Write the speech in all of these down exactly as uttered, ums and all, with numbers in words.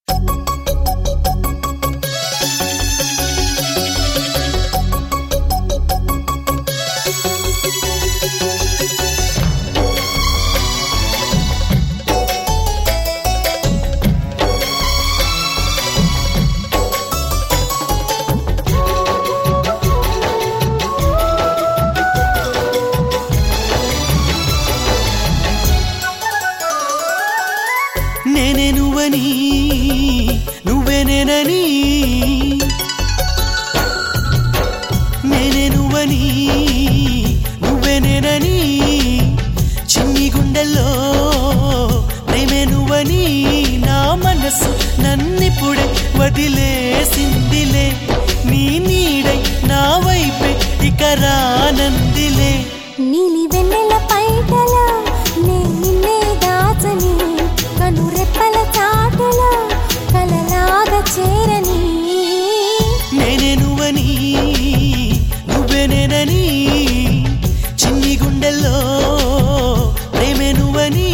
నేనే నువ్వని నువ్వే నేనని నేనే నువ్వని నువ్వే నేనని చిన్ని గుండెల్లో ప్రేమే నువ్వని నా మనసు నన్నిప్పుడే వదిలేసిందిలే నీ నీడై నా వైపే ఇక రానందిలే నీలి వెన్నెల పైటలా నే నిన్నే దాచని కను రెప్పల చాటులా కలలాగా చేరని నేనే నువ్వని నువ్వే నేనని చిన్ని గుండెల్లో ప్రేమే నువ్వని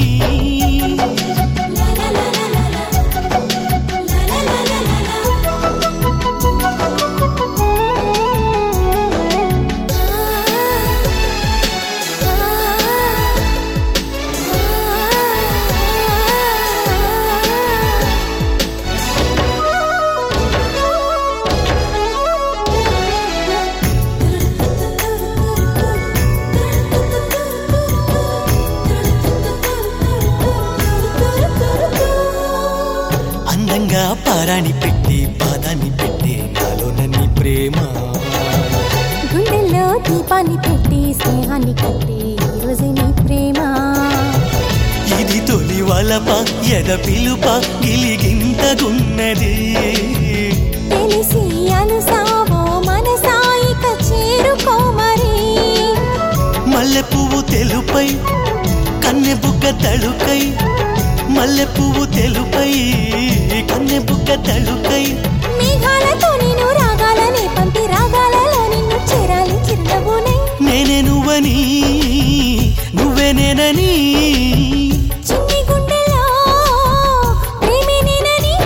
అందంగా పారాని పెట్టి పాదాన్ని పెట్టి నాలో నన్ని ప్రేమ గుండెల్లో దీపాన్ని పెట్టి స్నేహాన్ని కట్టి ఈరోజు నీ ప్రేమ ఇది తొలి వలప ఎద పిలుప గిలిగింతగున్నది తెలిసి అనుసావో మనసాయిక చేరుకో మరి మల్లె పువ్వు తెలుపై కన్నె బుగ్గ తళుకై మల్లె పువ్వు తెలుపై కన్నె బుగ్గ తళుకై మేఘాలతో నేను రాగాలనే పంపి రాగాలలో నిన్ను చేరాలి చిరునవ్వునే నేనే నువ్వని నువ్వే నేనని చిన్ని గుండెలో ప్రేమే నేనని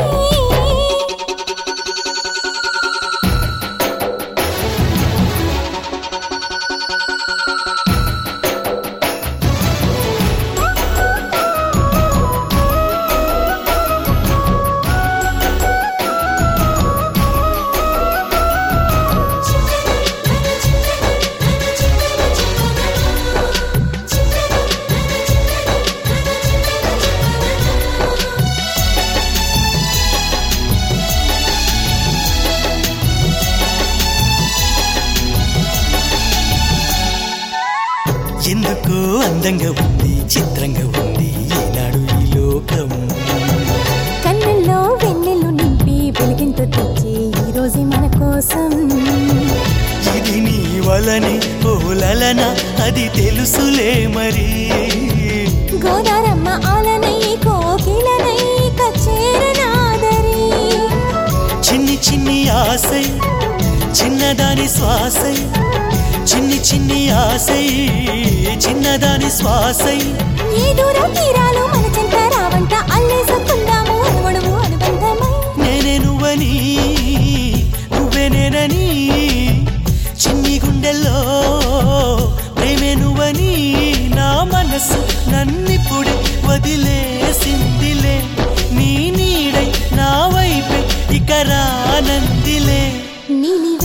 ఎందుకో అందంగా ఉంది చిత్రంగా ఉంది ఈనాడు ఈ లోకం కన్నుల్లో వెన్నెలు నింపి వెలిగింత తెచ్చి ఈ రోజు మన కోసం ఇది నీ వలని ఓలలన అది తెలుసులే మరి గోదారమ్మ ఆలనై కోకిలనై కచేరనాదరి చిన్ని చిన్ని ఆశై చిన్నదాని శ్వాసై చిన్ని చిన్ని ఆశై చిన్నదాని శ్వాసై ఈ దూర తీరాలు మన చెంత రావంట అల్లేసుకుందాము అణువణువు అనుబంధమై నేనే నువ్వని నువ్వే నేనని చిన్ని గుండెల్లో ప్రేమే నువ్వని నా మనసు నన్నిప్పుడే వదిలేసిందిలే నీ నీడై నా వైపే ఇక రానందిలే నీలి